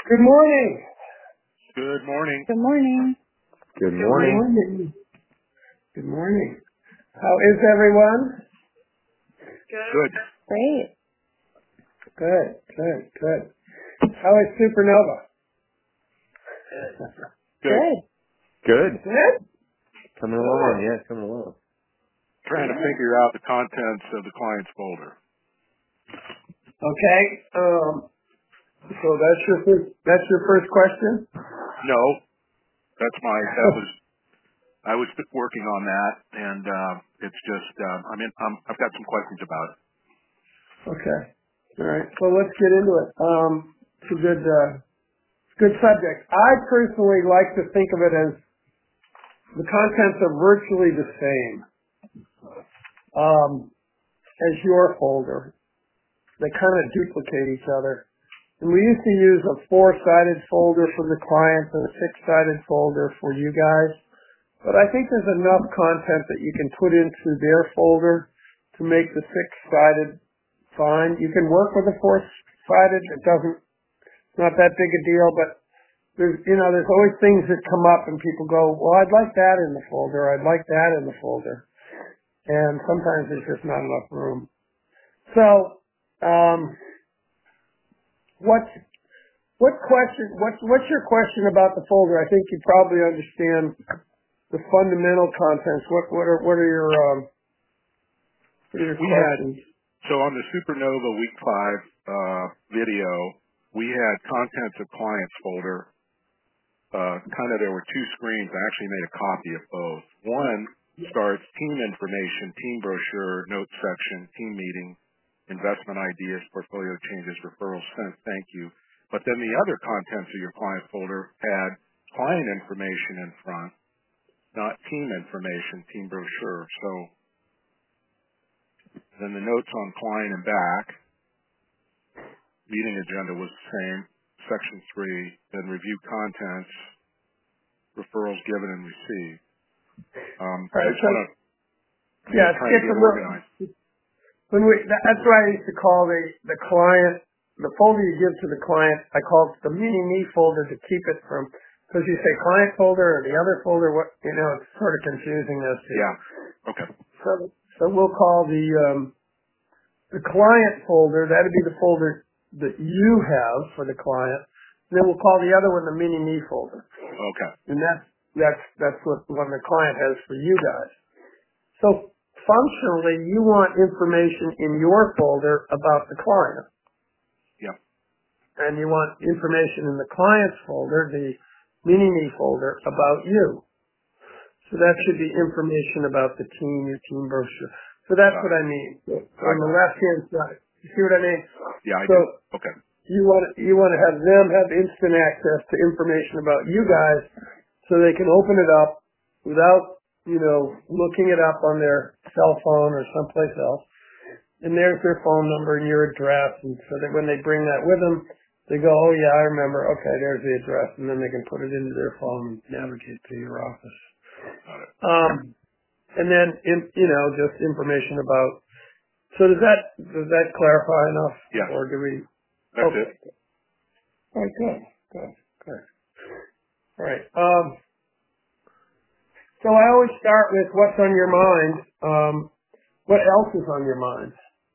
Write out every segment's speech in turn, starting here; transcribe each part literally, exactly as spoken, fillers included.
Good morning. Good morning. Good morning. Good Good morning. morning. Good morning. How is everyone? Good. Great. Good, good, good. How is Supernova? Good. Good. Good. Good? Coming along, yeah, coming along. Trying to figure out the contents of the client's folder. Okay. Um, so that's your first, that's your first question? No, that's my, that was, I was working on that, and uh, it's just, uh, I mean, um, I've got some questions about it. Okay. All right. So let's get into it. Um, it's a good, uh, good subject. I personally like to think of it as the contents are virtually the same um, as your folder. They kind of duplicate each other. And we used to use a four-sided folder for the clients and a six-sided folder for you guys. But I think there's enough content that you can put into their folder to make the six-sided fine. You can work with a four-sided. It doesn't, it's not that big a deal, but there's, you know, there's always things that come up and people go, well, I'd like that in the folder. I'd like that in the folder. And sometimes there's just not enough room. So, um, what's, what question, what's, what's your question about the folder? I think you probably understand the fundamental contents. What, what are, what are your, um, what are your We questions? had, so on the Supernova Week five uh, video, we had contents of clients folder. Uh, kind of there were two screens. I actually made a copy of both. One starts team information, team brochure, notes section, team meeting, investment ideas, portfolio changes, referrals sent, thank you. But then the other contents of your client folder had client information in front, not team information, team brochure. So then the notes on client and back, meeting agenda was the same, section three, then review contents, referrals given and received. Um, I Right, just so, want to, I'm yeah, just it's trying to get different. organized. When we, that- that's what I used to call the, the client, the folder you give to the client, I call it the mini me folder to keep it from, because you say client folder or the other folder, what, you know, it's sort of confusing those two. Yeah. Okay. So, so we'll call the, um, the client folder, that'd be the folder that you have for the client. And then we'll call the other one the mini me folder. Okay. And that's, that's, that's what one the client has for you guys. So functionally, you want information in your folder about the client. Yeah. And you want information in the client's folder, the mini-me folder, about you. So that should be information about the team, your team brochure. So that's Got what it. I mean. So I on the left-hand side, you see what I mean? Yeah, I So do. Okay. you want you want to have them have instant access to information about you guys so they can open it up without, you know, looking it up on their cell phone or someplace else. And there's their phone number and your address. And so that when they bring that with them, they go, oh yeah, I remember. Okay, there's the address. And then they can put it into their phone and navigate to your office. Got it. Um, and then, in, you know, just information about, so does that, does that clarify enough? Yes. Or do we, That's okay. it. All right, good, good, good. All right. Um, so I always start with what's on your mind. Um, what else is on your mind?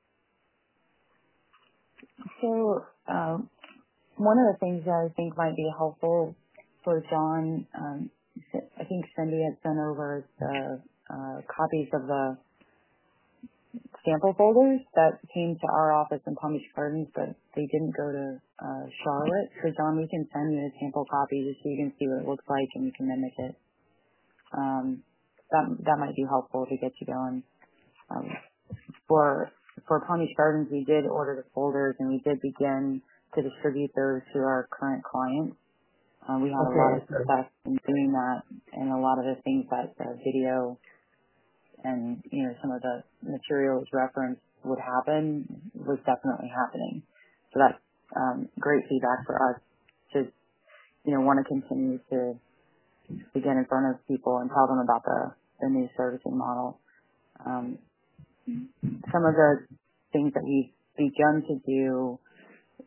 So, um, one of the things that I think might be helpful for John, um, I think Cindy had sent over the uh, copies of the sample folders that came to our office in Palm Beach Gardens, but they didn't go to uh, Charlotte. So, John, we can send you a sample copy just so you can see what it looks like and you can mimic it. Um, that that might be helpful to get you going. Um, for for Palm Beach Gardens, we did order the folders and we did begin to distribute those to our current clients. Uh, we had Okay, a lot of okay. success in doing that, and a lot of the things that the video and you know some of the materials referenced would happen was definitely happening. So that's um, great feedback for us to you know want to continue to to get in front of people and tell them about the the new servicing model. Um, some of the things that we've begun to do in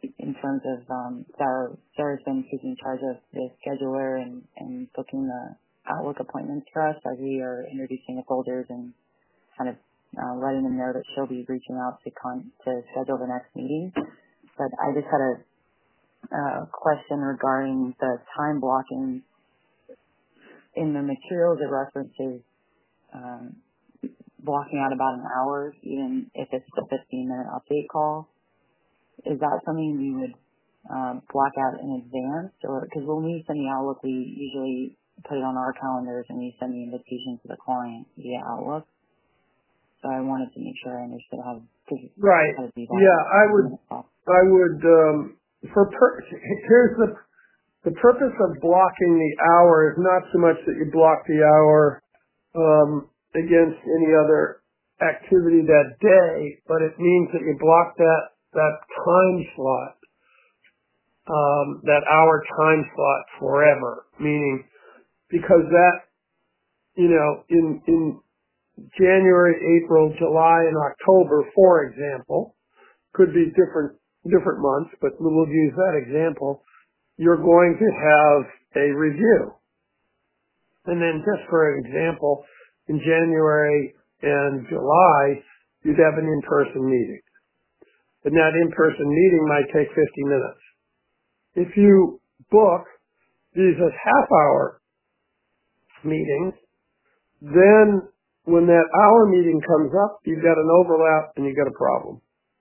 terms of um, Sarah, Sarah's been taking charge of the scheduler and, and booking the Outlook appointments for us as we are introducing the folders and kind of uh, letting them know that she'll be reaching out to con- to schedule the next meeting. But I just had a uh, question regarding the time blocking in the materials. It references um, blocking out about an hour, even if it's a fifteen minute update call. Is that something you would um, block out in advance? Or because when we send the Outlook, we usually put it on our calendars and we send the invitation to the client via Outlook. So I wanted to make sure I understood how, right. how to do that. Yeah, I would, I would, um, for per- here's the, the purpose of blocking the hour is not so much that you block the hour um, against any other activity that day, but it means that you block that, that time slot, um, that hour time slot forever, meaning because that, you know, in, in January, April, July, and October, for example, could be different, different months, but we'll use that example. You're going to have a review. And then just for an example, in January and July, you'd have an in-person meeting. And that in-person meeting might take fifty minutes. If you book these as half-hour meetings, then when that hour meeting comes up, you've got an overlap and you've got a problem.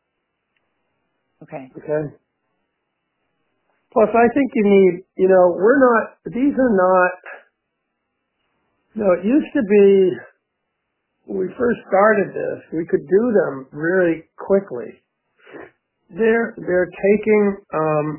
Okay. Okay? Plus, I think you need, you know, we're not, these are not, you know, it used to be, when we first started this, we could do them really quickly. They're, they're taking, um,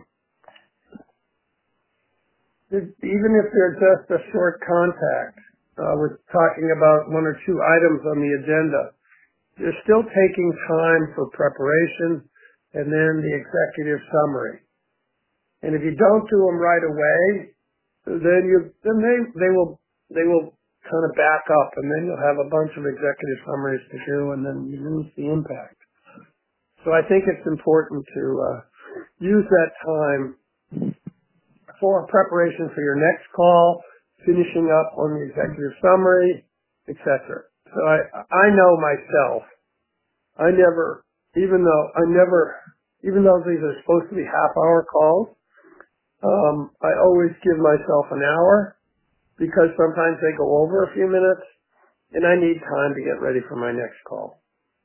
even if they're just a short contact, uh, we're talking about one or two items on the agenda, they're still taking time for preparation and then the executive summary. And if you don't do them right away, then you, then they, they will, they will kind of back up and then you'll have a bunch of executive summaries to do and then you lose the impact. So I think it's important to, uh, use that time for preparation for your next call, finishing up on the executive summary, et cetera. So I, I know myself, I never, even though I never, even though these are supposed to be half-hour calls, um, I always give myself an hour because sometimes they go over a few minutes and I need time to get ready for my next call.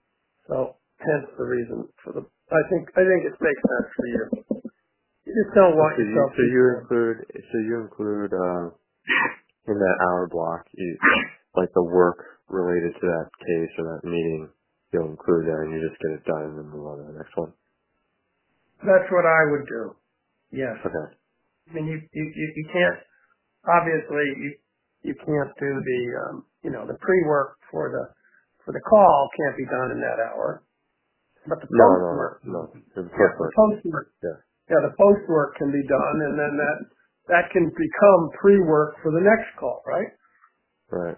So hence the reason for the, I think, I think it makes sense for you. You just don't want so yourself you, so to you include, so you include, uh, in that hour block, you, like the work related to that case or that meeting, you'll include that and you just get it done and then move on to the next one. That's what I would do. Yes. Okay. I mean, you, you, you, you can't, obviously, you, you can't do the, um, you know, the pre-work for the, for the call can't be done in that hour. But the No, no, post-work, no, no. The yeah, the post-work, Yeah. yeah, the post-work can be done and then that, that can become pre-work for the next call, right? Right.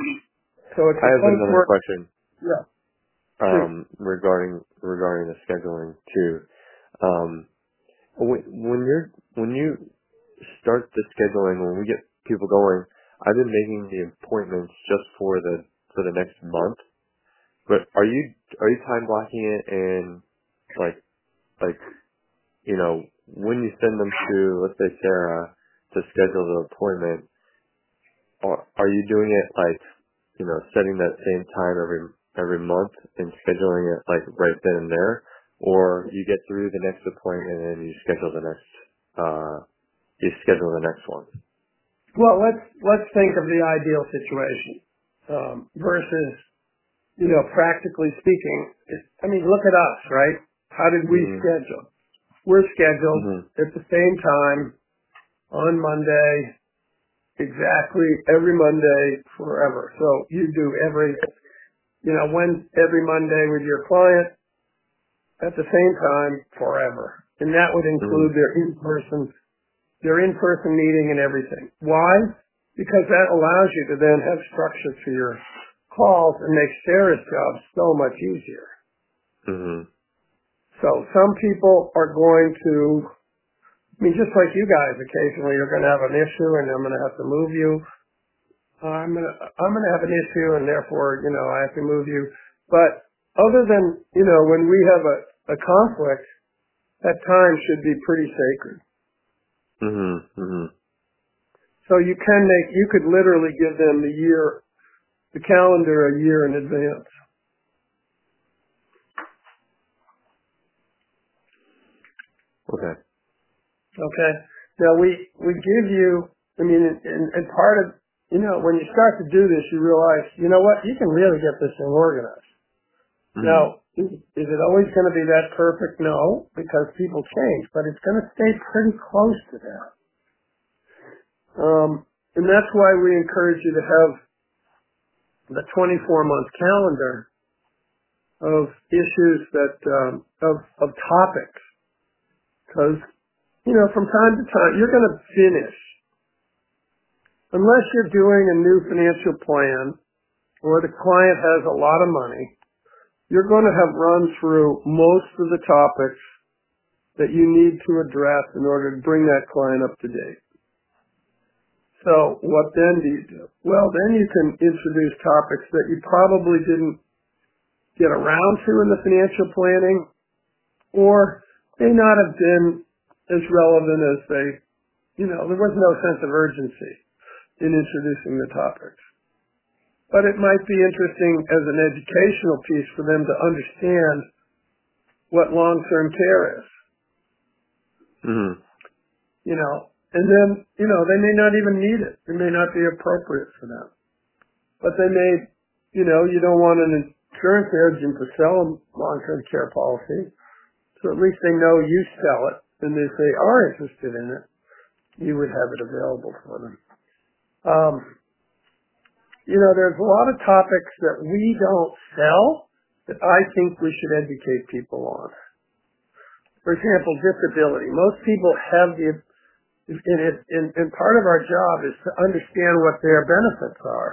So it's I a have another post-work, question, yeah. um, regarding, regarding the scheduling too. Um, when, when you're, when you start the scheduling, when we get people going, I've been making the appointments just for the, for the next month. But are you, are you time blocking it and like, like, you know, when you send them to, let's say Sarah, to schedule the appointment, are, are you doing it like, you know, setting that same time every, every month and scheduling it like right then and there? Or you get through the next appointment and you schedule the next, uh, you schedule the next one? Well, let's, let's think of the ideal situation, um, versus, you know, practically speaking, it, I mean, look at us, right? How did we Mm-hmm. schedule? We're scheduled Mm-hmm. at the same time on Monday, exactly every Monday forever. So you do every, you know, when every Monday with your client at the same time forever. And that would include Mm-hmm. their in-person, their in-person meeting and everything. Why? Because that allows you to then have structure to your calls and makes Sarah's job so much easier. Mm-hmm. So some people are going to, I mean, just like you guys, occasionally you're going to have an issue and I'm going to have to move you. I'm going to, I'm going to have an issue and therefore, you know, I have to move you. But other than, you know, when we have a, a conflict, that time should be pretty sacred. Mhm. Mhm. So you can make, you could literally give them the year, the calendar a year in advance. Okay. Okay. Now we, we give you, I mean, and, and part of, you know, when you start to do this, you realize, you know what, you can really get this thing organized. Mhm. Now, is, is it always going to be that perfect? No, because people change, but it's going to stay pretty close to that. Um, and that's why we encourage you to have the twenty-four month calendar of issues that, um, of, of topics. Because, you know, from time to time, you're going to finish. Unless you're doing a new financial plan or the client has a lot of money, you're going to have run through most of the topics that you need to address in order to bring that client up to date. So what then do you do? Well, then you can introduce topics that you probably didn't get around to in the financial planning or may not have been as relevant as they, you know, there was no sense of urgency in introducing the topics. But it might be interesting as an educational piece for them to understand what long-term care is, Mhm. you know, and then, you know, they may not even need it. It may not be appropriate for them. But they may, you know, you don't want an insurance agent to sell a long-term care policy, so at least they know you sell it, and if they are interested in it, you would have it available for them. Um, you know, there's a lot of topics that we don't sell that I think we should educate people on. For example, disability. Most people have the, and, it, and, and part of our job is to understand what their benefits are,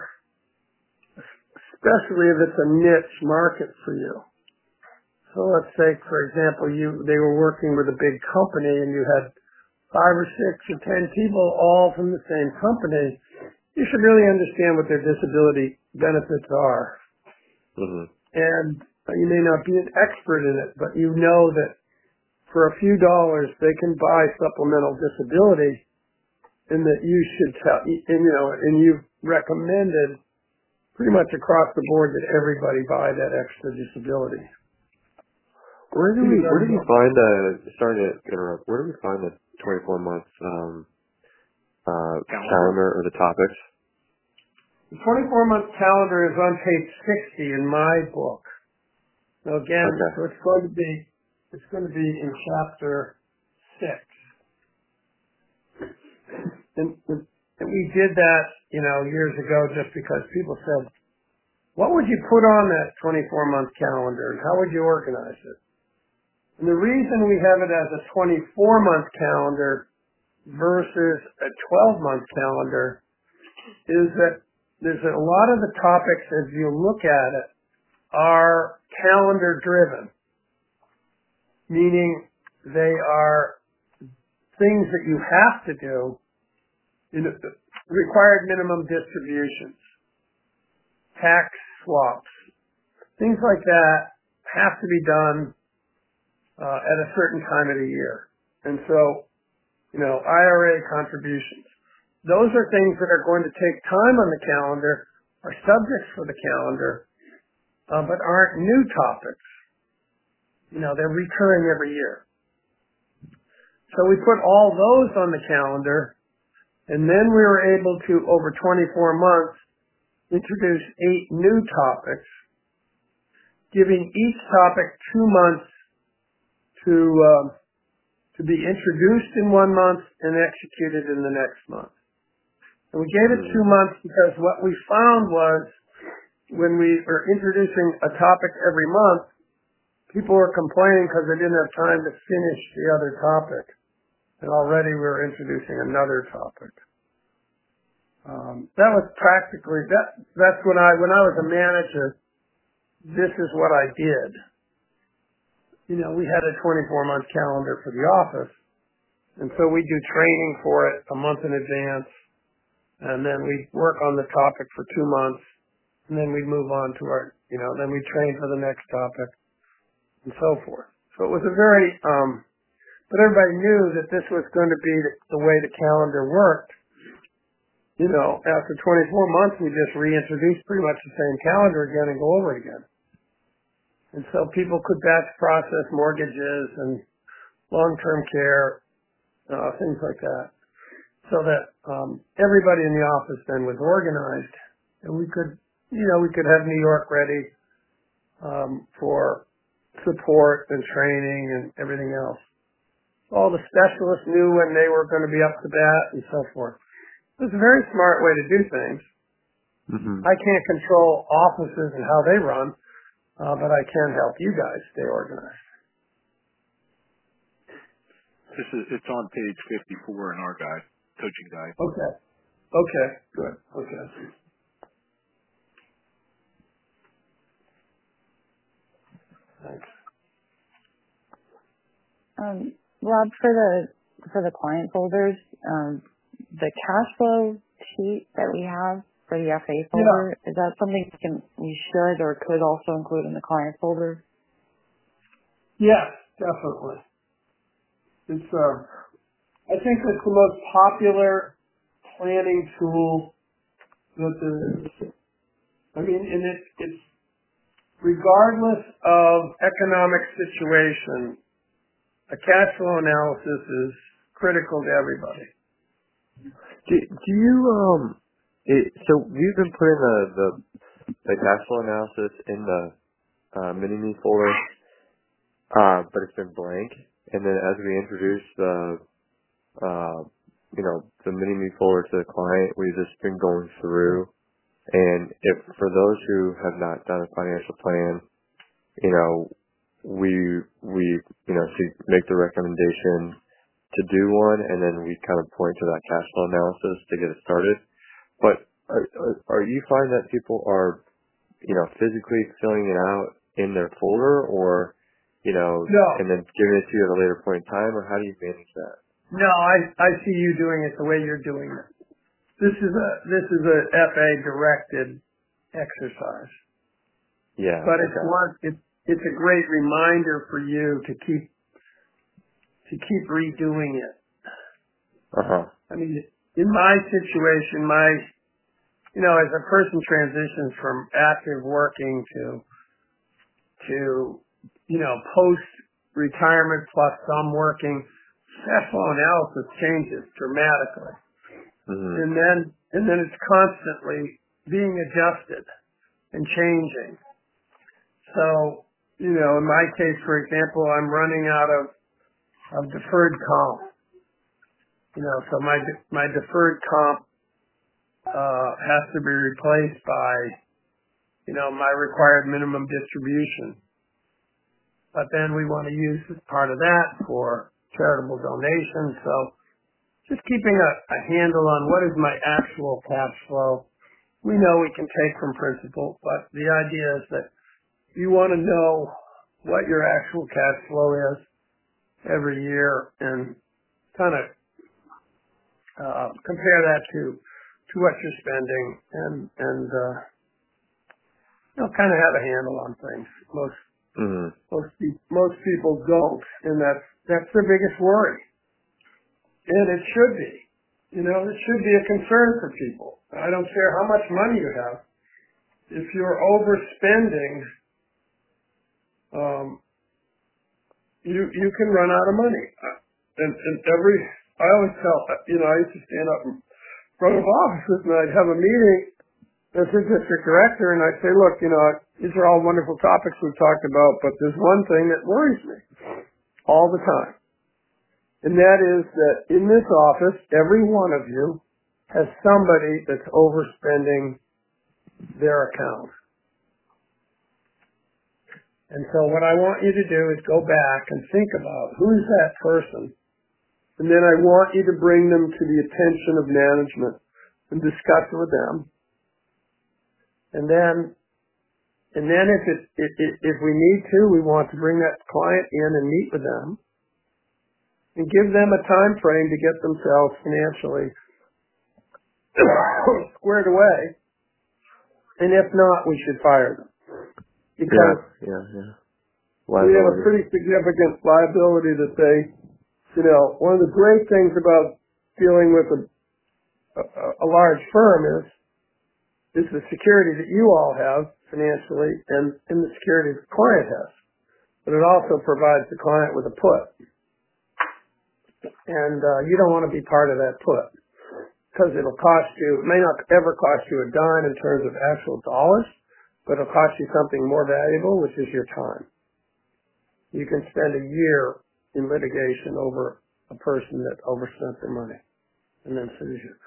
especially if it's a niche market for you. So let's say, for example, you they were working with a big company and you had five or six or ten people all from the same company. You should really understand what their disability benefits are. Mhm. And you may not be an expert in it, but you know that for a few dollars they can buy supplemental disability, and that you should tell, and you know, and you've recommended pretty much across the board that everybody buy that extra disability. Where do we where do we find the sorry to interrupt, where do we find the twenty-four month um uh Calendar. calendar or the topics? The twenty-four month calendar is on page sixty in my book. Now again, Okay. so it's going to be it's going to be in chapter six. And, and we did that, you know, years ago just because people said, what would you put on that twenty-four month calendar and how would you organize it? And the reason we have it as a twenty-four month calendar versus a twelve month calendar is that there's a lot of the topics, as you look at it, are calendar driven, meaning they are things that you have to do in required minimum distributions, tax swaps, things like that have to be done uh, at a certain time of the year. And so, you know, I R A contributions. Those are things that are going to take time on the calendar, are subjects for the calendar, uh, but aren't new topics. You know, they're recurring every year. So we put all those on the calendar, and then we were able to, over twenty-four months, introduce eight new topics, giving each topic two months to uh, to be introduced in one month and executed in the next month. And we gave it two months because what we found was when we were introducing a topic every month, people were complaining because they didn't have time to finish the other topic. And already we were introducing another topic. Um, that was practically, that, that's when I, when I was a manager, this is what I did. you know, we had a twenty-four month calendar for the office. And so we do training for it a month in advance. And then we work on the topic for two months. And then we move on to our, you know, then we train for the next topic and so forth. So it was a very, um, but everybody knew that this was going to be the, the way the calendar worked. You know, after twenty-four months, we just reintroduced pretty much the same calendar again and go over it again. And so people could batch process mortgages and long-term care, uh, things like that. So that um, everybody in the office then was organized, and we could, you know, we could have New York ready um, for support and training and everything else. All the specialists knew when they were going to be up to bat and so forth. It was a very smart way to do things. Mm-hmm. I can't control offices and how they run, uh, but I can help you guys stay organized. This is, it's on page fifty-four in our guide, coaching guide. Okay. Okay. Good. Okay. Thanks. Um, Rob, for the for the client folders, um, the cash flow sheet that we have for the F A folder, Yeah. is that something we can we should or could also include in the client folder? Yes, definitely. It's uh, I think it's the most popular planning tool that there is. I mean, and it, it's regardless of economic situation, a cash flow analysis is critical to everybody. Do, do you um? It, so we've been putting the the, the cash flow analysis in the uh, mini me folder, uh, but it's been blank. And then as we introduce the uh, you know, the mini me folder to the client, we've just been going through. And if for those who have not done a financial plan, you know, we we you know to make the recommendation to do one, and then we kind of point to that cash flow analysis to get it started. But are, are, are you find that people are, you know, physically filling it out in their folder, or, you know, No, and then giving it to you at a later point in time, or how do you manage that? no, I I see you doing it the way you're doing it. This is a this is a F A directed exercise, Yeah. but it's Okay. one it's it's a great reminder for you to keep to keep redoing it. Uh huh. I mean, in my situation, my you know, as a person transitions from active working to to you know post retirement plus some working, cash flow analysis changes dramatically. Mhm. And then, and then it's constantly being adjusted and changing. So, you know, in my case, for example, I'm running out of, of deferred comp. You know, so my, de- my deferred comp, uh, has to be replaced by, you know, my required minimum distribution. But then we want to use part of that for charitable donations. So just keeping a, a handle on what is my actual cash flow. We know we can take from principal, but the idea is that you want to know what your actual cash flow is every year and kind of uh, compare that to to what you're spending and and uh, you know kind of have a handle on things. Most Mhm. most pe- most people don't, and that's that's their biggest worry, and it should be. You know, it should be a concern for people. I don't care how much money you have. If you're overspending, um, you you can run out of money. Uh, And, and every, I always tell, you know, I used to stand up in front of offices and I'd have a meeting as a district director and I'd say, look, you know, these are all wonderful topics we've talked about, but there's one thing that worries me all the time. And that is that in this office, every one of you has somebody that's overspending their account. And so what I want you to do is go back and think about who's that person. And then I want you to bring them to the attention of management and discuss it with them. And then And then if it, if, if we need to, we want to bring that client in and meet with them and give them a time frame to get themselves financially squared away. And if not, we should fire them. Because yeah, yeah, yeah. we have a pretty significant liability that they, you know, one of the great things about dealing with a, a, a large firm is, is the security that you all have financially and, and the security the client has. But it also provides the client with a put. And uh, you don't want to be part of that put because it'll cost you, it may not ever cost you a dime in terms of actual dollars, but it'll cost you something more valuable, which is your time. You can spend a year in litigation over a person that overspent their money and then sues you.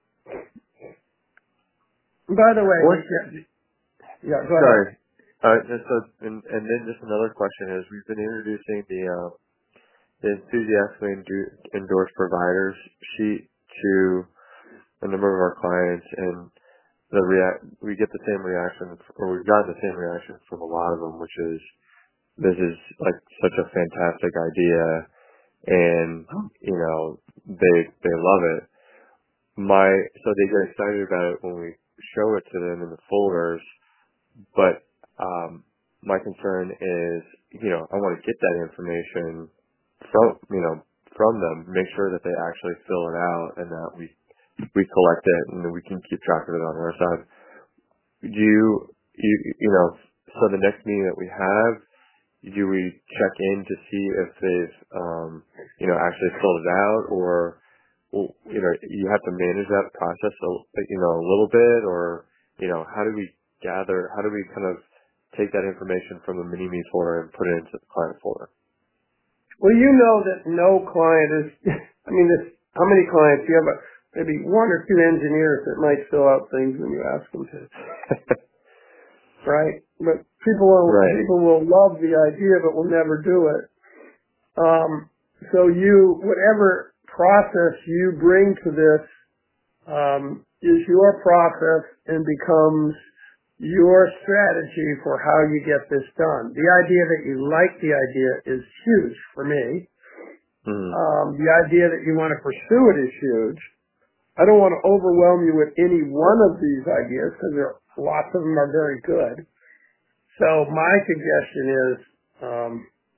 And by the way, what, yeah, go sorry. ahead. Uh, and, so, and, and then just another question is, we've been introducing the uh, the enthusiastically endu- endorsed providers sheet to a number of our clients, and the rea- we get the same reaction, or we've gotten the same reaction from a lot of them, which is, this is like such a fantastic idea, and you know they they love it. My so they get excited about it when we show it to them in the folders, but um, my concern is, you know, I want to get that information from you know from them, make sure that they actually fill it out, and that we we collect it and we can keep track of it on our side. Do you you you know so the next meeting that we have, do we check in to see if they've, um, you know, actually filled it out, or, well, you know, you have to manage that process, a, you know, a little bit, or, you know, how do we gather, how do we kind of take that information from the mini-me folder and put it into the client folder? Well, you know that no client is, I mean, this, how many clients? You have a, maybe one or two engineers that might fill out things when you ask them to. Right? But people will, right. people will love the idea but will never do it. Um, so you, whatever process you bring to this, um, is your process and becomes your strategy for how you get this done. The idea that you like the idea is huge for me. Mm-hmm. Um, the idea that you want to pursue it is huge. I don't want to overwhelm you with any one of these ideas because there are, lots of them are very good. So my suggestion is, um,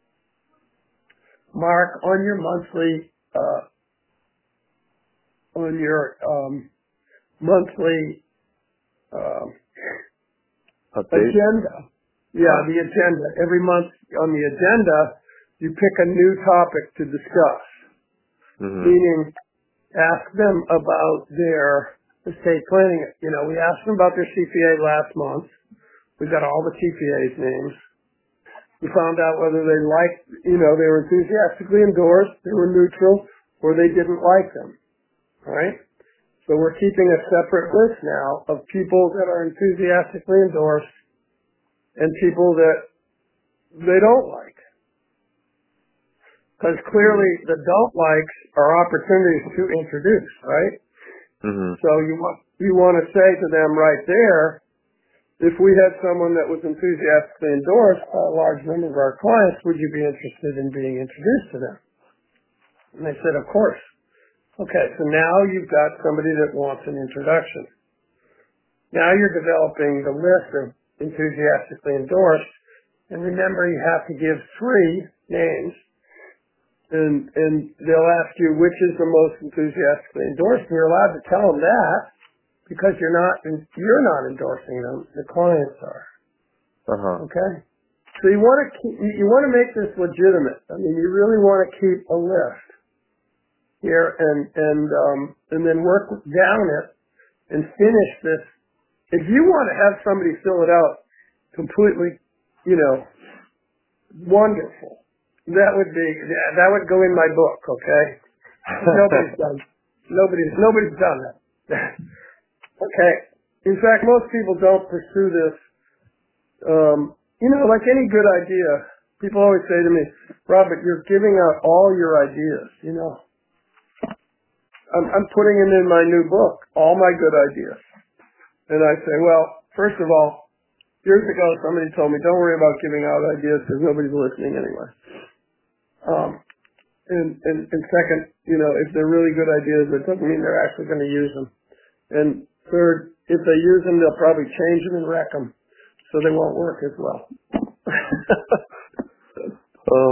Mark, on your monthly, uh, on your um, monthly uh, agenda, yeah, the agenda. Every month on the agenda, you pick a new topic to discuss. Mm-hmm. Meaning, ask them about their estate planning. You know, we asked them about their C P A last month. We got all the C P A's names. We found out whether they liked, you know, they were enthusiastically endorsed, they were neutral, or they didn't like them. All right? So we're keeping a separate list now of people that are enthusiastically endorsed and people that they don't like. Because clearly the don't likes are opportunities to introduce, right? Mm-hmm. So you want, you want to say to them right there, if we had someone that was enthusiastically endorsed by a large number of our clients, would you be interested in being introduced to them? And they said, of course. Okay, so now you've got somebody that wants an introduction. Now you're developing the list of enthusiastically endorsed, and remember you have to give three names, and and they'll ask you which is the most enthusiastically endorsed, and you're allowed to tell them that because you're not you're not endorsing them, the clients are. Uh-huh. Okay? So you want to keep, you want to make this legitimate. I mean, you really want to keep a list here and and um, and then work down it and finish this. If you want to have somebody fill it out completely, you know, wonderful, that would be that would go in my book. Okay, nobody's done nobody's nobody's done that. Okay, in fact, most people don't pursue this. Um, you know, like any good idea, people always say to me, "Robert, you're giving out all your ideas." You know. I'm, I'm putting them in my new book, all my good ideas. And I say, well, first of all, years ago, somebody told me, don't worry about giving out ideas because nobody's listening anyway. Um, and, and, and second, you know, if they're really good ideas, it doesn't mean they're actually going to use them. And third, if they use them, they'll probably change them and wreck them, so they won't work as well. Oh.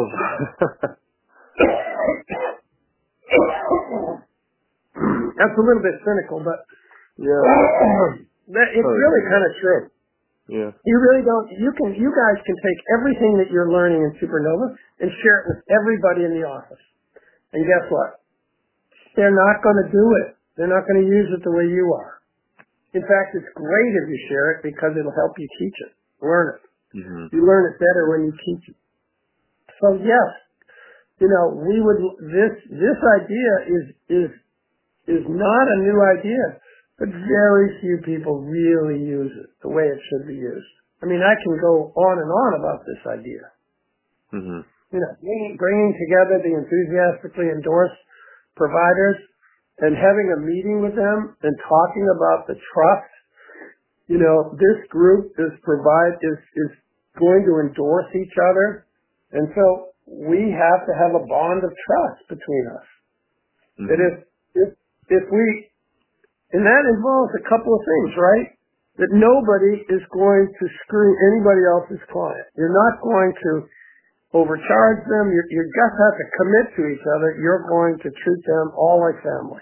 That's a little bit cynical, but Yeah. that, it's Oh, really yeah. kind of true. Yeah. You really don't, you can, you guys can take everything that you're learning in Supernova and share it with everybody in the office. And guess what? They're not going to do it. They're not going to use it the way you are. In fact, it's great if you share it because it'll help you teach it, learn it. Mm-hmm. You learn it better when you teach it. So yes, you know, we would, this, this idea is, is, is not a new idea, but very few people really use it the way it should be used. I mean, I can go on and on about this idea. Mm-hmm. You know, bringing, bringing together the enthusiastically endorsed providers and having a meeting with them and talking about the trust. You know, this group is provide is is going to endorse each other, and so we have to have a bond of trust between us. Mm-hmm. That if if if we and that involves a couple of things, right? That nobody is going to screw anybody else's client. You're not going to overcharge them. You, you just have to commit to each other. You're going to treat them all like family.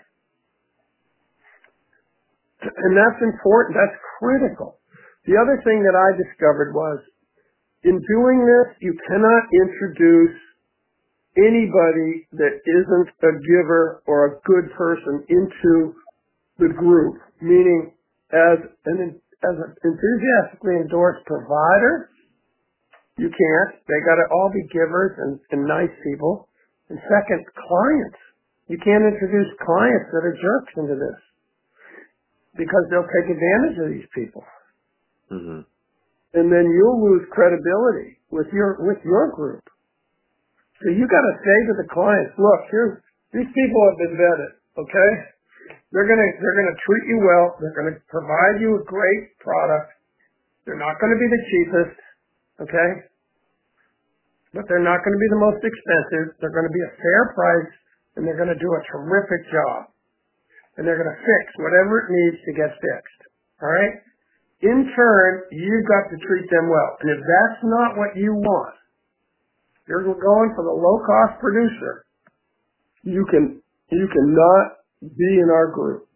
And that's important. That's critical. The other thing that I discovered was, in doing this, you cannot introduce anybody that isn't a giver or a good person into the group, meaning as an, as an enthusiastically endorsed provider, you can't. They got to all be givers and, and nice people. And second, clients. You can't introduce clients that are jerks into this because they'll take advantage of these people. Mm-hmm. And then you'll lose credibility with your with your group. So you got to say to the clients, look, here's these people have been vetted. Okay, they're gonna they're gonna treat you well. They're gonna provide you a great product. They're not going to be the cheapest. Okay, but they're not going to be the most expensive. They're going to be a fair price, and they're going to do a terrific job. And they're going to fix whatever it needs to get fixed. All right? In turn, you've got to treat them well. And if that's not what you want, you're going for the low-cost producer, you can you cannot be in our group.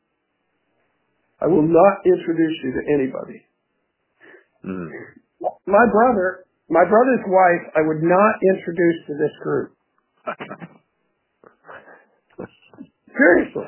I will not introduce you to anybody. Mm-hmm. My brother, my brother's wife, I would not introduce to this group. Seriously.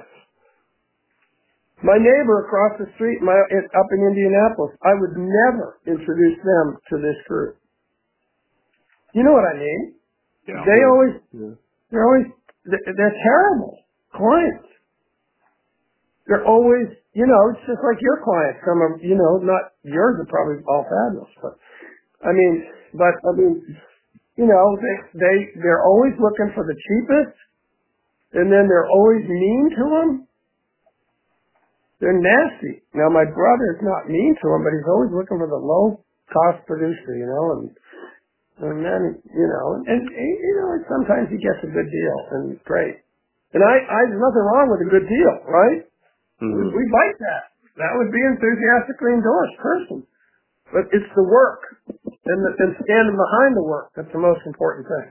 My neighbor across the street, my up in Indianapolis, I would never introduce them to this group. You know what I mean? Yeah. They always, Yeah. they're always, they're terrible clients. They're always, you know, it's just like your clients. Some are, you know, not yours are probably all fabulous, but I mean, but I mean, you know, they they they're always looking for the cheapest, and then they're always mean to them. They're nasty. Now my brother's not mean to him, but he's always looking for the low cost producer, you know, and and then you know, and, and you know, and sometimes he gets a good deal, and it's great. And I, I there's nothing wrong with a good deal, right? Mm-hmm. We like that. That would be enthusiastically endorsed person. But it's the work and, the, and standing behind the work that's the most important thing.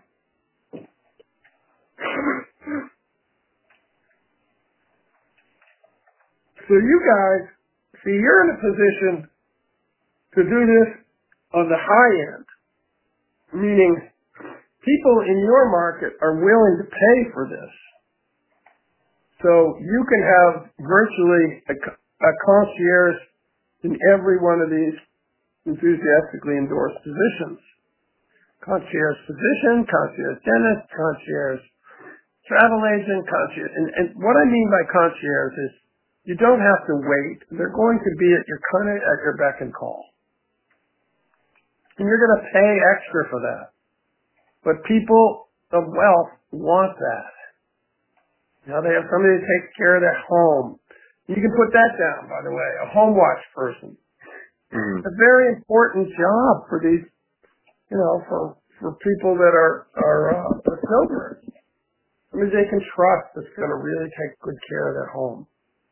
So you guys, see, you're in a position to do this on the high end, meaning people in your market are willing to pay for this. So you can have virtually a, a concierge in every one of these enthusiastically endorsed positions. Concierge physician, concierge dentist, concierge travel agent, concierge. And, and what I mean by concierge is you don't have to wait. They're going to be at your kind of at your beck and call. And you're going to pay extra for that. But people of wealth want that. Now they have somebody that takes care of their home. You can put that down, by the way, a home watch person. Mm. a very important job for these, you know, for for people that are are uh, the snowbirds. I mean, they can trust it's going to really take good care of their home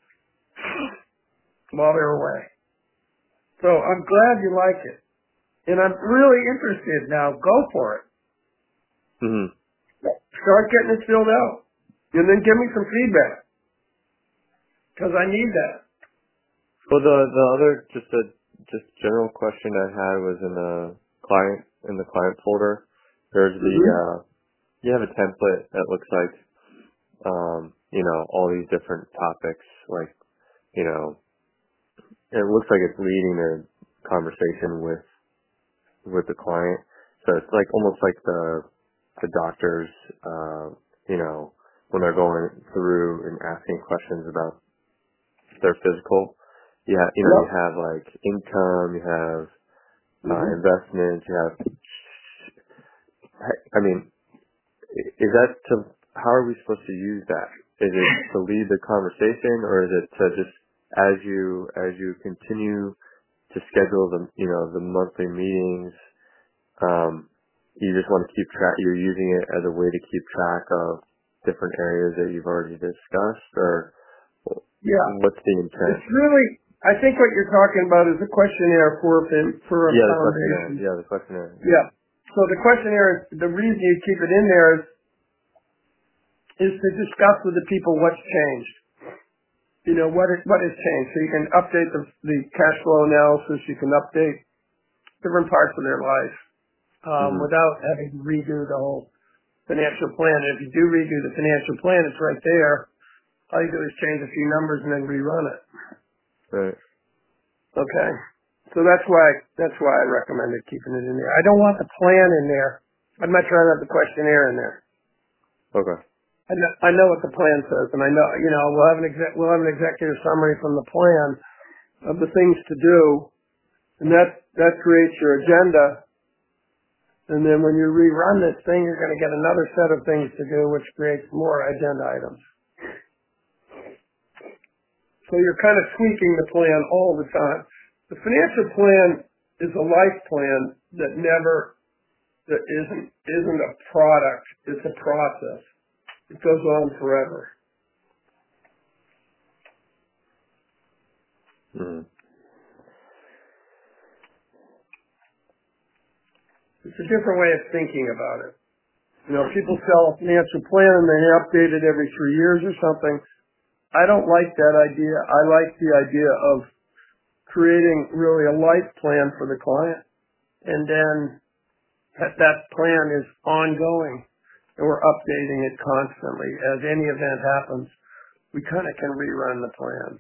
while they're away. So I'm glad you like it, and I'm really interested now. Go for it. Mm-hmm. Start getting it filled out, and then give me some feedback because I need that. Well, the the other just a just general question I had was in the client in the client folder. There's the Mm-hmm. uh, you have a template that looks like um, you know all these different topics. Like you know, it looks like it's leading a conversation with with the client. So it's like almost like the the doctors, uh, you know, when they're going through and asking questions about their physical. You have, you know, Yep. you have like income, you have uh, Mm-hmm. investments, you have. I mean, is that to? How are we supposed to use that? Is it to lead the conversation, or is it to just as you as you continue to schedule the you know the monthly meetings? Um, you just want to keep track. You're using it as a way to keep track of different areas that you've already discussed, or Yeah. what's the intent? It's really, I think what you're talking about is a questionnaire for a, fin- for a Yeah, the questionnaire. foundation. Yeah, the questionnaire. Yeah. So the questionnaire, is the reason you keep it in there is, is to discuss with the people what's changed. You know, what is, what has changed. So you can update the, the cash flow analysis, you can update different parts of their life, um, Mhm. without having to redo the whole financial plan. And if you do redo the financial plan, it's right there. All you do is change a few numbers and then rerun it. Right. Okay. So that's why that's why I recommended keeping it in there. I don't want the plan in there. I'd much rather have the questionnaire in there. Okay. I know, I know what the plan says, and I know you know we'll have an exec, we'll have an executive summary from the plan of the things to do, and that that creates your agenda. And then when you rerun this thing, you're going to get another set of things to do, which creates more agenda items. So you're kind of tweaking the plan all the time. The financial plan is a life plan that never, that isn't, isn't a product. It's a process. It goes on forever. Mhm. It's a different way of thinking about it. You know, people sell a financial plan and they update it every three years or something. I don't like that idea. I like the idea of creating really a life plan for the client. And then that, that plan is ongoing. And we're updating it constantly. As any event happens, we kind of can rerun the plan.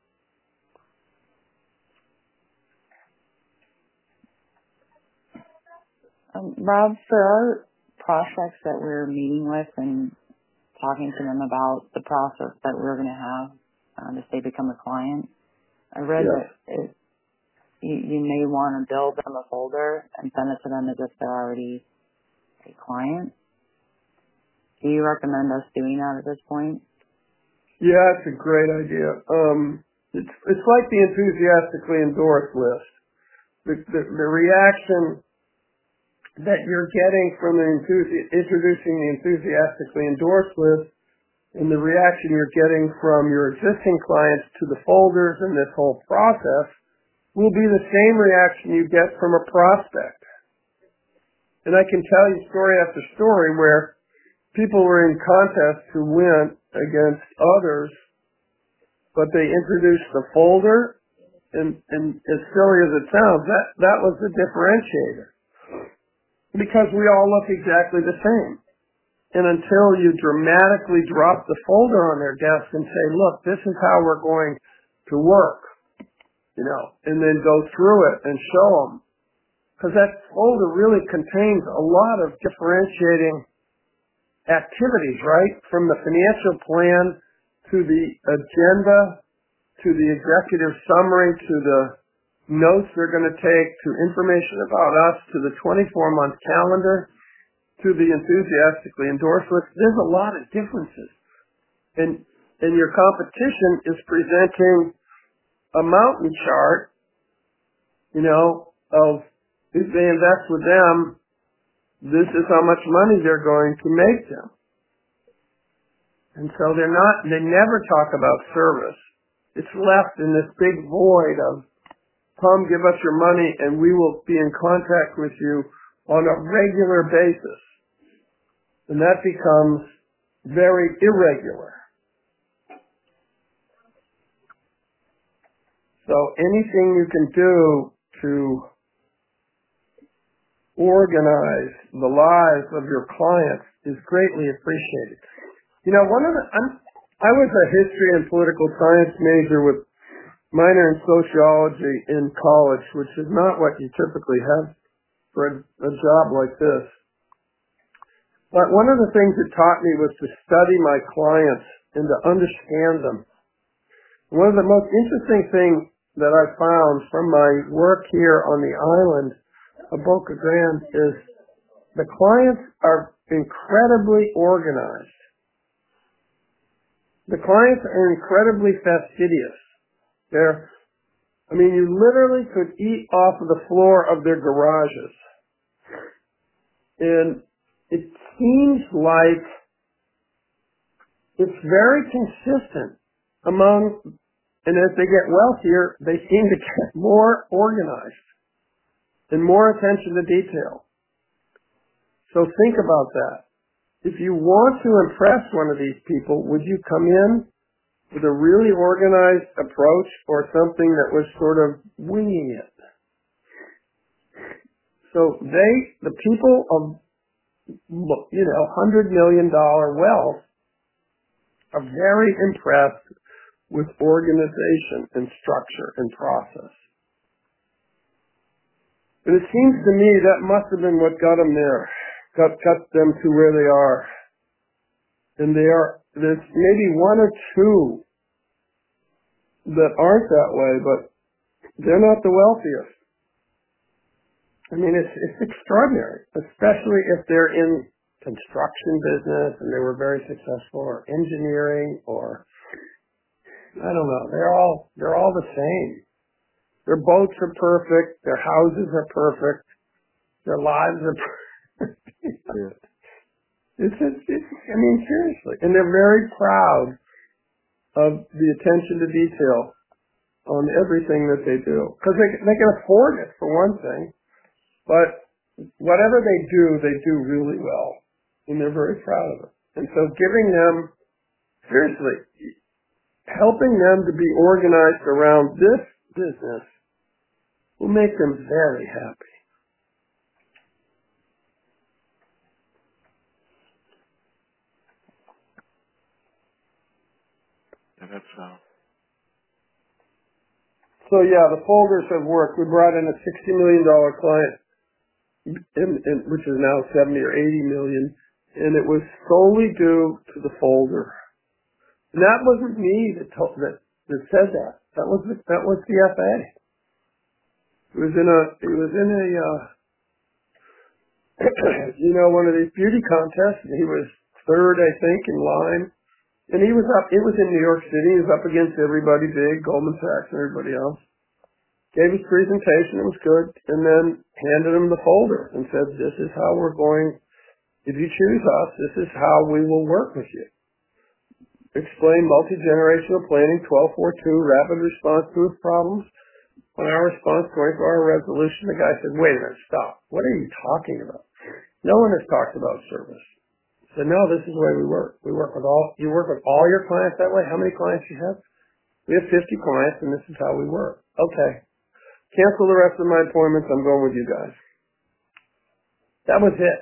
Um, Rob, for our prospects that we're meeting with and talking to them about the process that we're going to have um, if they become a client, I read Yeah. that it, you, you may want to build them a folder and send it to them as if they're already a client. Do you recommend us doing that at this point? Yeah, it's a great idea. Um, it's, it's like the enthusiastically endorsed list. The, the, the reaction that you're getting from the enthusi- introducing the enthusiastically endorsed list and the reaction you're getting from your existing clients to the folders and this whole process will be the same reaction you get from a prospect. And I can tell you story after story where people were in contests who went against others, but they introduced the folder, and, and as silly as it sounds, that, that was the differentiator. Because we all look exactly the same. And until you dramatically drop the folder on their desk and say, look, this is how we're going to work, you know, and then go through it and show them. Because that folder really contains a lot of differentiating activities, right? From the financial plan to the agenda, to the executive summary, to the notes they're going to take, to information about us, to the twenty-four month calendar, to the enthusiastically endorsed list. There's a lot of differences. And, and your competition is presenting a mountain chart you know, of if they invest with them, this is how much money they're going to make them. And so they're not, they never talk about service. It's left in this big void of, come give us your money and we will be in contact with you on a regular basis. And that becomes very irregular. So anything you can do to organize the lives of your clients is greatly appreciated. You know, one of the, I'm, I was a history and political science major with minor in sociology in college, which is not what you typically have for a, a job like this. But one of the things it taught me was to study my clients and to understand them. One of the most interesting things that I found from my work here on the island of Boca Grande is the clients are incredibly organized. The clients are incredibly fastidious. They're, I mean, you literally could eat off of the floor of their garages. And it seems like it's very consistent among, and as they get wealthier, they seem to get more organized and more attention to detail. So think about that. If you want to impress one of these people, would you come in with a really organized approach or something that was sort of winging it? So they, the people of, you know, one hundred million dollars wealth are very impressed with organization and structure and process. And it seems to me that must have been what got them there, got, got them to where they are. And they are, there's maybe one or two that aren't that way, but they're not the wealthiest. I mean, it's, it's extraordinary, especially if they're in construction business and they were very successful, or engineering, or I don't know. They're all they're all the same. Their boats are perfect. Their houses are perfect. Their lives are perfect. Yeah. It's, it's, it's, I mean, seriously. And they're very proud of the attention to detail on everything that they do. Because they, they can afford it, for one thing. But whatever they do, they do really well. And they're very proud of it. And so giving them, seriously, helping them to be organized around this business will make them very happy. And that's, uh, So yeah, the folders have worked. We brought in a sixty million dollars client, in, in, which is now seventy or eighty million, and it was solely due to the folder. And that wasn't me that told, that, that said that. That was the, that was the F A. It was in a it was in a uh, you know, one of these beauty contests, and he was third, I think, in line. And he was up, it was in New York City, he was up against everybody big, Goldman Sachs and everybody else. Gave his presentation, it was good, and then handed him the folder and said, this is how we're going, if you choose us, this is how we will work with you. Explain multi-generational planning, twelve forty-two, rapid response to his problems. On our response, twenty-four hour resolution, the guy said, wait a minute, stop. What are you talking about? No one has talked about service. I said, no, this is the way we work. We work with all, you work with all your clients that way? How many clients do you have? We have fifty clients, and this is how we work. Okay. Cancel the rest of my appointments. I'm going with you guys. That was it.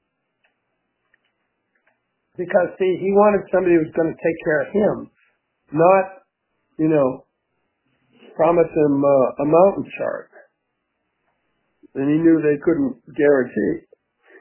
Because, see, he wanted somebody who was going to take care of him, not, you know, promise him uh, a mountain chart. And he knew they couldn't guarantee.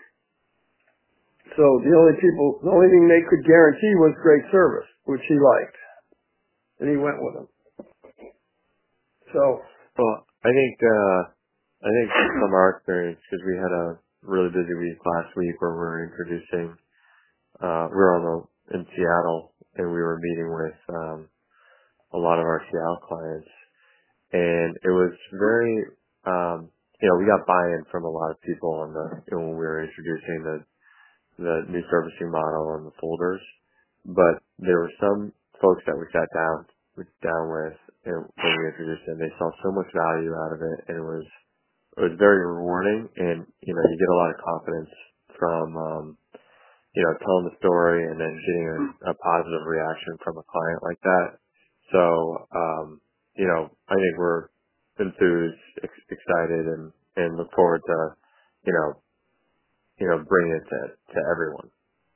So the only people, the only thing they could guarantee was great service, which he liked. And he went with them. So. Well, I think, uh, I think from our experience, because we had a really busy week last week where we were introducing, uh, we were on the, in Seattle, and we were meeting with, um, a lot of our Seattle clients. And it was very, um, you know, we got buy-in from a lot of people on the, you know, when we were introducing the, the new servicing model and the folders, but there were some folks that we sat down, down with and when we introduced it, they saw so much value out of it, and it was, it was very rewarding, and, you know, you get a lot of confidence from, um, you know, telling the story and then getting a, a positive reaction from a client like that. So, um, you know, I think we're enthused, ex- excited, and, and look forward to, you know, you know, bringing it to, to everyone,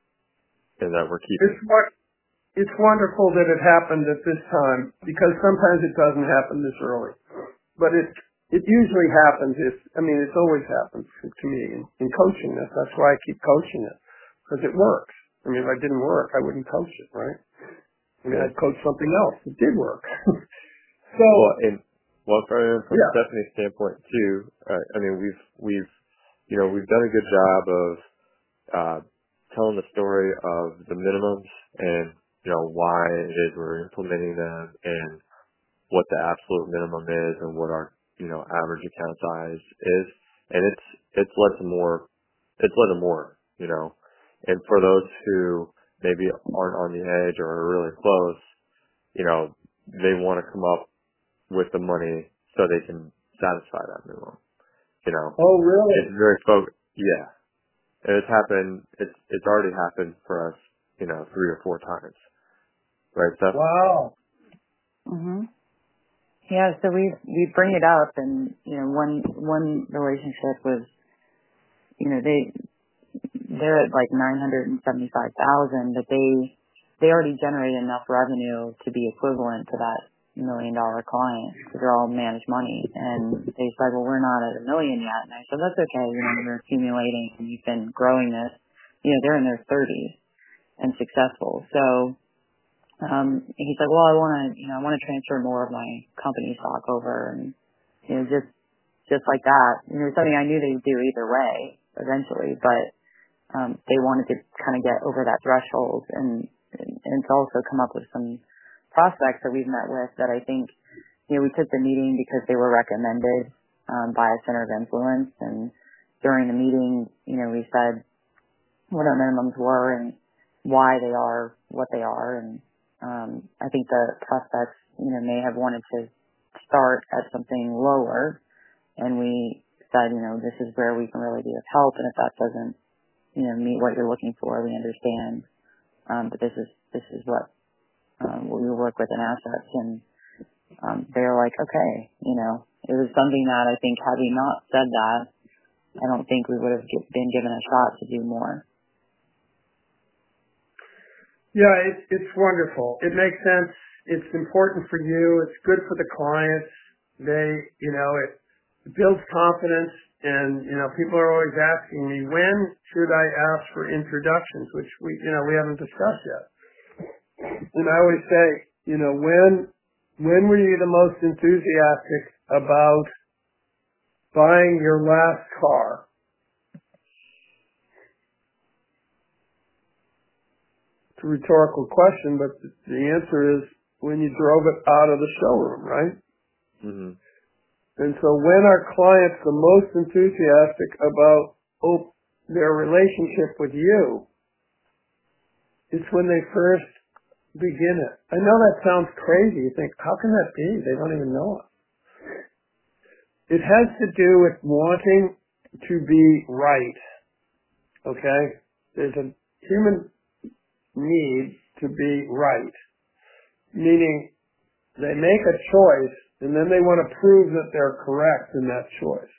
and that we're keeping. It's what, it's wonderful that it happened at this time, because sometimes it doesn't happen this early. But it, it usually happens. If, I mean, it's always happens to me in, in coaching this. That's why I keep coaching it. Because it works. I mean, if it didn't work, I wouldn't coach it, right? I mean, I'd coach something else that did work. so, well, and well, from, from yeah. Stephanie's standpoint too, uh, I mean, we've we've you know we've done a good job of uh, telling the story of the minimums and you know why it is we're implementing them and what the absolute minimum is and what our you know average account size is, and it's it's led to more, it's led to more, you know. And for those who maybe aren't on the edge or are really close, you know, they want to come up with the money so they can satisfy that minimum. You know, Oh, really? it's very focused. Yeah, and it's happened. It's it's already happened for us. You know, three or four times. Right, Steph? Wow. Mhm. Yeah. So we we bring it up, and you know, one one relationship was, you know, they they're at like nine hundred and seventy five thousand, but they they already generate enough revenue to be equivalent to that million dollar client because they're all managed money. And they said, well, we're not at a million yet. And I said, that's okay. You know, you're accumulating and you've been growing this. You know, they're in their thirties and successful. So um, he's like, well, I want to, you know, I want to transfer more of my company stock over, and you know, just just like that. You know, something I knew they'd do either way eventually, but um, they wanted to kind of get over that threshold, and and to also come up with some prospects that we've met with that I think, you know, we took the meeting because they were recommended um, by a center of influence, and during the meeting, you know, we said what our minimums were and why they are what they are, and um, I think the prospects, you know, may have wanted to start at something lower, and we said, you know, this is where we can really be of help, and if that doesn't, you know, meet what you're looking for, we understand, um, but this is this is what um, we work with in assets, and um, they were like, okay, you know, it was something that I think had we not said that, I don't think we would have get, been given a shot to do more. Yeah, it's it's wonderful. It makes sense. It's important for you. It's good for the clients. They, you know, it, it builds confidence. And you know, people are always asking me, when should I ask for introductions? Which we, you know, we haven't discussed yet. And I always say, you know, when when were you the most enthusiastic about buying your last car? It's a rhetorical question, but the answer is when you drove it out of the showroom, right? Mm-hmm. And so when are clients the most enthusiastic about oh, their relationship with you? It's when they first begin it. I know that sounds crazy. You think, how can that be? They don't even know it. It has to do with wanting to be right. Okay? There's a human need to be right. Meaning they make a choice and then they want to prove that they're correct in that choice.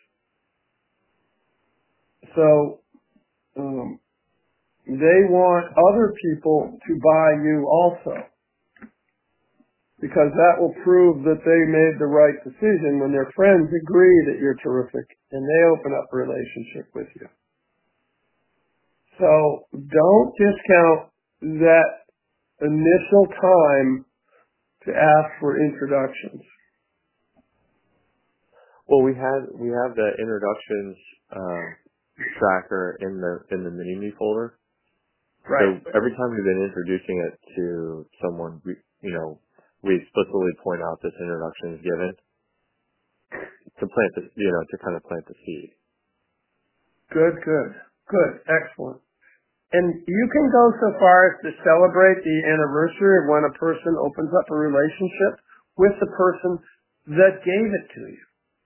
So um, they want other people to buy you also, because that will prove that they made the right decision when their friends agree that you're terrific and they open up a relationship with you. So don't discount that initial time to ask for introductions. Well, we had we have the introductions uh, tracker in the in the mini me folder. Right. So every time we've been introducing it to someone, we you know we explicitly point out this introduction is given. to plant the, you know, to kind of plant the seed. Good, good, good, excellent. And you can go so far as to celebrate the anniversary of when a person opens up a relationship with the person that gave it to you.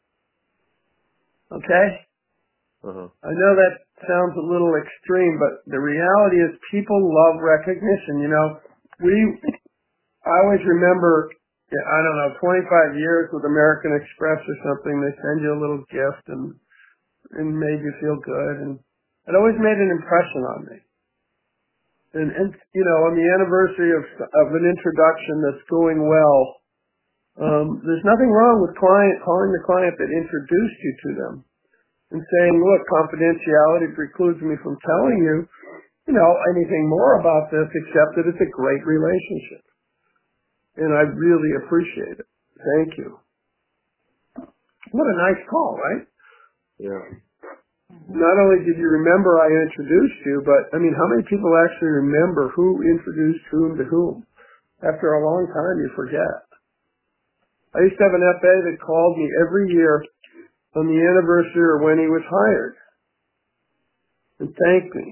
Okay? Uh-huh. I know that sounds a little extreme, but the reality is people love recognition. You know, we, I always remember, I don't know, twenty-five years with American Express or something, they send you a little gift and, and made you feel good. And it always made an impression on me. And, and you know, on the anniversary of, of an introduction that's going well, um, there's nothing wrong with client calling the client that introduced you to them and saying, look, confidentiality precludes me from telling you, you know, anything more about this except that it's a great relationship. And I really appreciate it. Thank you. What a nice call, right? Yeah. Not only did you remember I introduced you, but, I mean, how many people actually remember who introduced whom to whom? After a long time, you forget. I used to have an F A that called me every year on the anniversary or when he was hired and thanked me.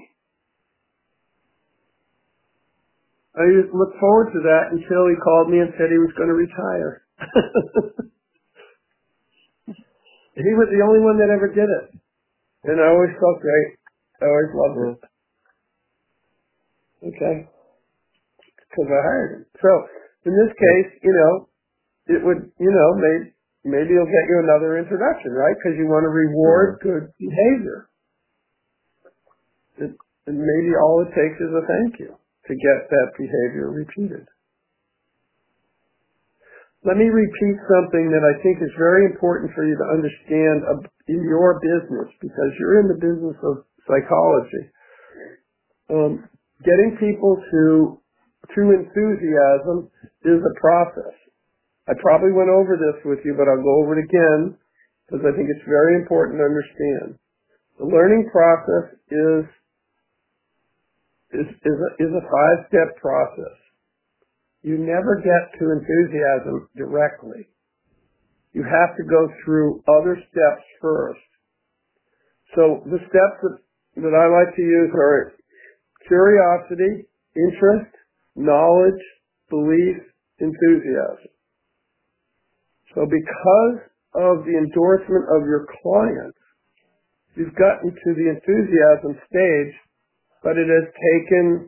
I used to look forward to that until he called me and said he was going to retire. He was the only one that ever did it. And I always felt great. I always loved it. Okay? Because I hired him. So, in this case, you know, it would, you know, maybe, maybe he'll get you another introduction, right? Because you want to reward mm-hmm. good behavior. It, and maybe all it takes is a thank you to get that behavior repeated. Let me repeat something that I think is very important for you to understand in your business, because you're in the business of psychology. Um, getting people to to enthusiasm is a process. I probably went over this with you, but I'll go over it again because I think it's very important to understand. The learning process is is is a, is a five-step process. You never get to enthusiasm directly. You have to go through other steps first. So the steps that, that I like to use are curiosity, interest, knowledge, belief, enthusiasm. So because of the endorsement of your clients, you've gotten to the enthusiasm stage, but it has taken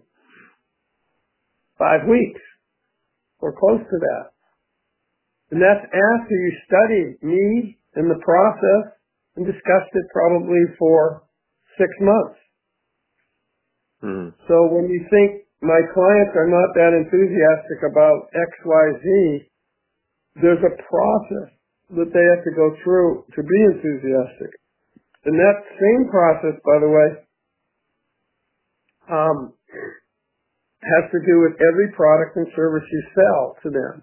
five weeks. Or close to that. And that's after you studied me and the process and discussed it probably for six months. Mm. So when you think my clients are not that enthusiastic about X, Y, Z, there's a process that they have to go through to be enthusiastic. And that same process, by the way, um, has to do with every product and service you sell to them.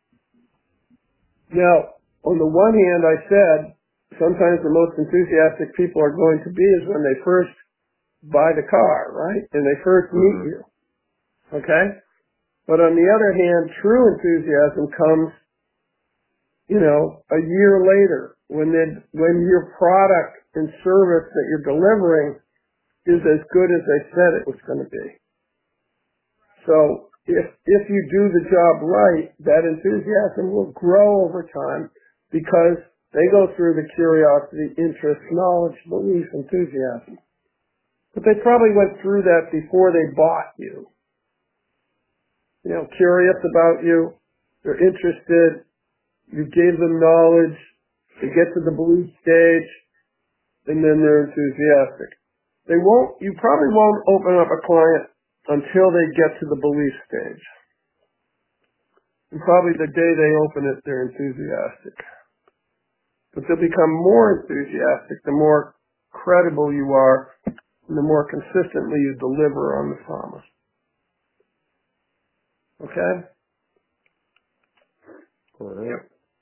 Now, on the one hand, I said, sometimes the most enthusiastic people are going to be is when they first buy the car, right? And they first meet mm-hmm. you. Okay? But on the other hand, true enthusiasm comes, you know, a year later when they, when your product and service that you're delivering is as good as they said it was going to be. So if if you do the job right, that enthusiasm will grow over time because they go through the curiosity, interest, knowledge, belief, enthusiasm. But they probably went through that before they bought you. You know, curious about you, they're interested, you gave them knowledge, they get to the belief stage, and then they're enthusiastic. They won't, you probably won't open up a client until they get to the belief stage. And probably the day they open it, they're enthusiastic. But they'll become more enthusiastic the more credible you are and the more consistently you deliver on the promise. Okay? All right.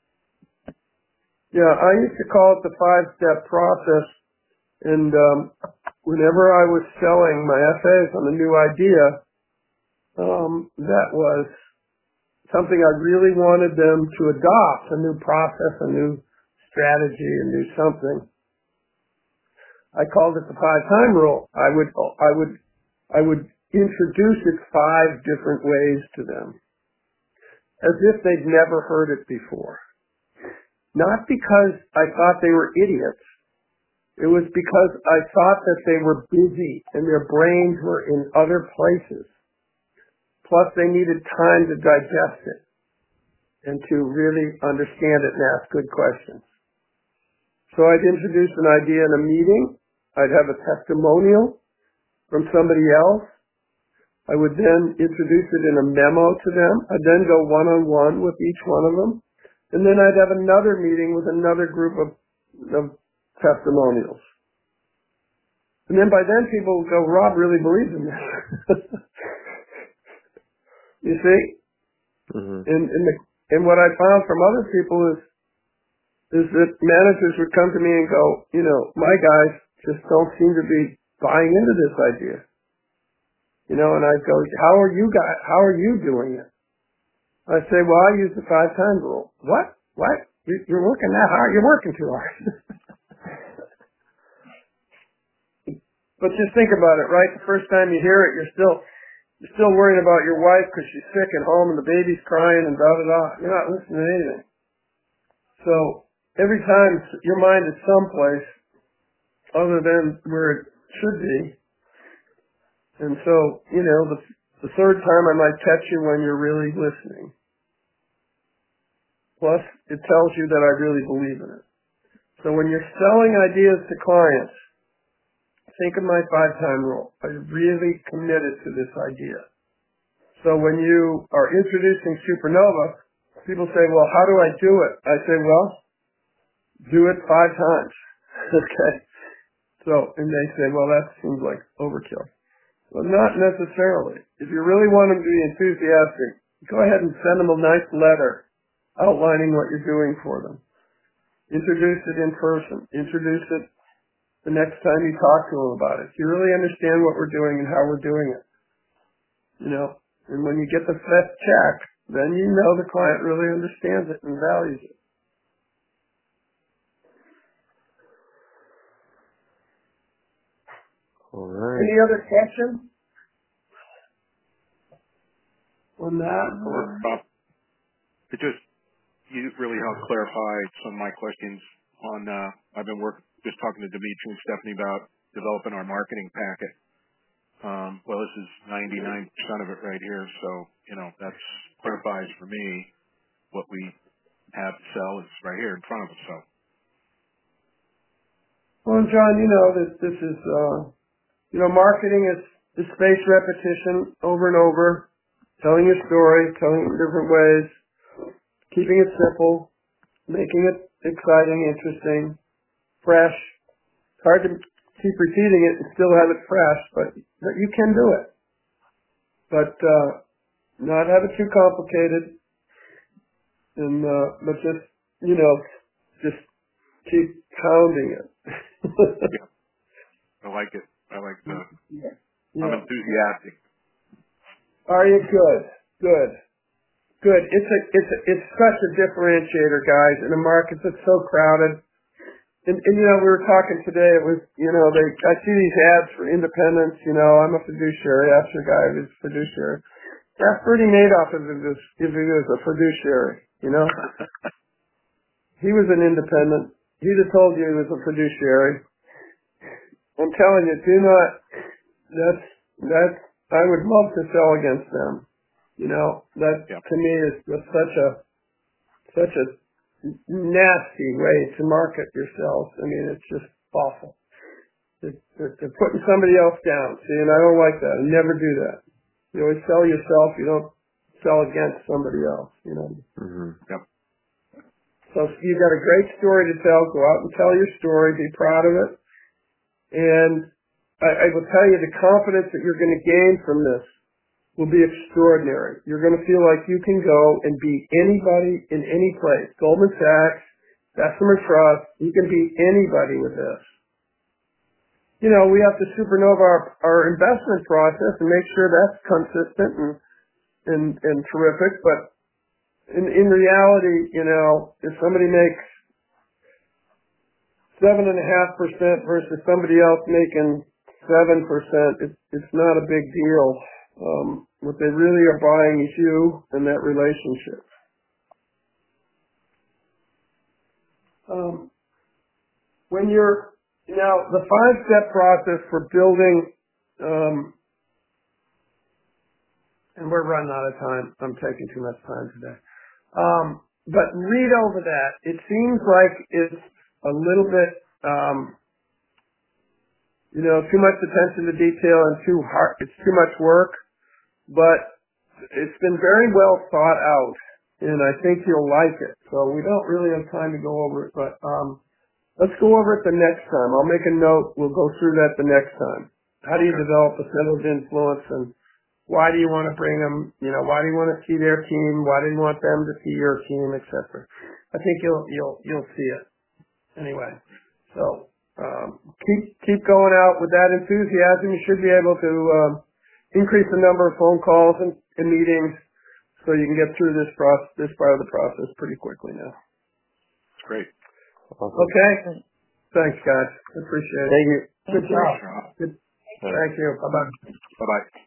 Yeah, I used to call it the five-step process, and um, whenever I was selling my F As on a new idea, um, that was something I really wanted them to adopt, a new process, a new strategy and do something. I called it the five-time rule. I would, I would, I would introduce it five different ways to them, as if they'd never heard it before. Not because I thought they were idiots. It was because I thought that they were busy and their brains were in other places. Plus, they needed time to digest it and to really understand it and ask good questions. So I'd introduce an idea in a meeting. I'd have a testimonial from somebody else. I would then introduce it in a memo to them. I'd then go one-on-one with each one of them. And then I'd have another meeting with another group of, of testimonials. And then by then people would go, Rob really believes in this. You see? Mm-hmm. And, and, the, and what I found from other people is, is that managers would come to me and go, you know, my guys just don't seem to be buying into this idea. You know, and I'd go, how are you guys, how are you doing it? I say, well, I use the five time rule. What? What? You're working that hard? You're working too hard. But just think about it, right? The first time you hear it, you're still, you're still worrying about your wife because she's sick at home and the baby's crying and blah, blah, blah. You're not listening to anything. So every time your mind is someplace other than where it should be. And so, you know, the, the third time I might catch you when you're really listening. Plus, it tells you that I really believe in it. So when you're selling ideas to clients, think of my five-time rule. I really committed to this idea. So when you are introducing Supernova, people say, well, how do I do it? I say, well, do it five times. Okay. So, and they say, well, that seems like overkill. Well, not necessarily. If you really want them to be enthusiastic, go ahead and send them a nice letter outlining what you're doing for them. Introduce it in person. Introduce it the next time you talk to them about it. You really understand what we're doing and how we're doing it. You know, and when you get the first check, then you know the client really understands it and values it. All right. Any other questions on that? Or, uh, it just, you really helped clarify some of my questions on, uh, I've been working, just talking to Dimitri and Stephanie about developing our marketing packet. Um, well, this is ninety-nine percent of it right here, so, you know, that's clarifies for me what we have to sell is right here in front of us, so. Well, John, you know that this is, uh, you know, marketing is, is spaced repetition over and over, telling your story, telling it in different ways, keeping it simple, making it exciting, interesting, fresh. It's hard to keep repeating it and still have it fresh, but, but you can do it. But uh, not have it too complicated, and uh, but just, you know, just keep pounding it. Yeah, I like it. I like the, Yeah. I'm Yeah. enthusiastic. Are you good? Good. Good. It's a, it's a, it's such a differentiator, guys, in a market that's so crowded. And, and you know, we were talking today. It was, you know, they. I see these ads for independence. You know, I'm a fiduciary. Ask your guy who's a fiduciary. Ask Bernie Madoff if he was, if he was a fiduciary. You know, he was an independent. He'd have told you he was a fiduciary. I'm telling you, do not. That's that's. I would love to sell against them. You know, that Yep. to me is just such a such a nasty way to market yourself. I mean, it's just awful. They're, they're, they're putting somebody else down. See, and I don't like that. I never do that. You always sell yourself. You don't sell against somebody else. You know. Mm-hmm. Yep. So you got a great story to tell. Go out and tell your story. Be proud of it. And I, I will tell you the confidence that you're going to gain from this will be extraordinary. You're going to feel like you can go and beat anybody in any place. Goldman Sachs, Bessemer Trust, you can beat anybody with this. You know, we have to supernova our, our investment process and make sure that's consistent and, and, and terrific. But in, in reality, you know, if somebody makes seven and a half percent versus somebody else making seven percent, it's it's not a big deal. Um, what they really are buying is you and that relationship. Um, when you're now the five-step process for building, um, and we're running out of time. I'm taking too much time today. Um, but read over that. It seems like it's a little bit, um, you know, too much attention to detail and too hard. It's too much work, but it's been very well thought out, and I think you'll like it. So we don't really have time to go over it, but um, let's go over it the next time. I'll make a note. We'll go through that the next time. How do you develop a center of influence, and why do you want to bring them? You know, why do you want to see their team? Why do you want them to see your team, et cetera. I think you'll you'll you'll see it anyway. So um, keep keep going out with that enthusiasm. You should be able to um, increase the number of phone calls and, and meetings, so you can get through this process, this part of the process pretty quickly now. Great. Awesome. Okay. Thanks, guys. Appreciate it. Thank you. Good job. Sure. Good. Thank you. Bye bye. Bye bye.